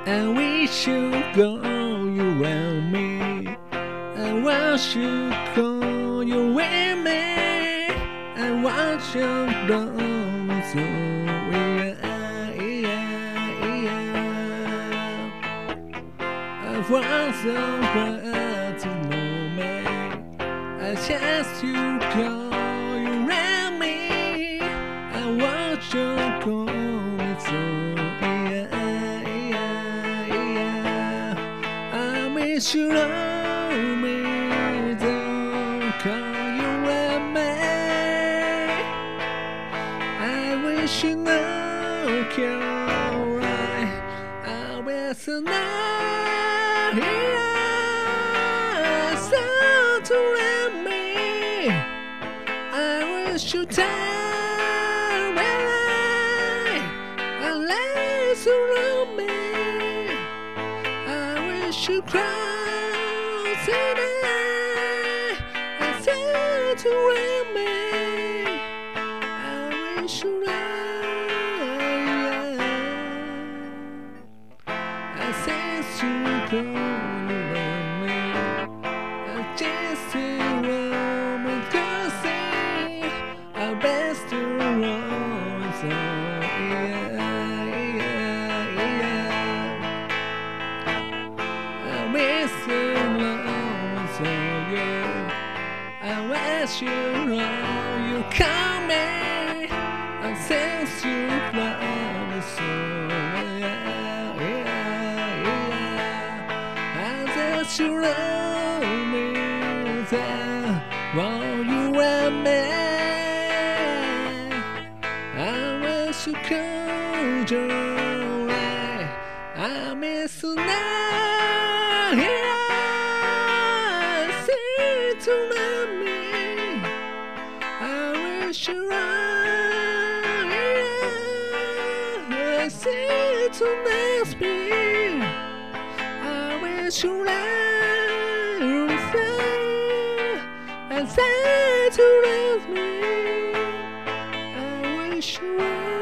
I wish you go you and me. I want you go you with me. I want you go so I want somebody to know me. I just you go you and me. I want you go so wish you love me, don't call you and me. I wish you know you're right. I wish you know you're so to let me. I wish you tell me unless you love me. You cry today, I said to me, I wish you right. I said to go me, I just want to see our best around. So I wish you know you call me. I sense you love so I sense you love me there while you and me. I wish you could your right. I miss you now. To love me, I wish you right. I say to next me, I wish you right. I say to love me, I wish you right.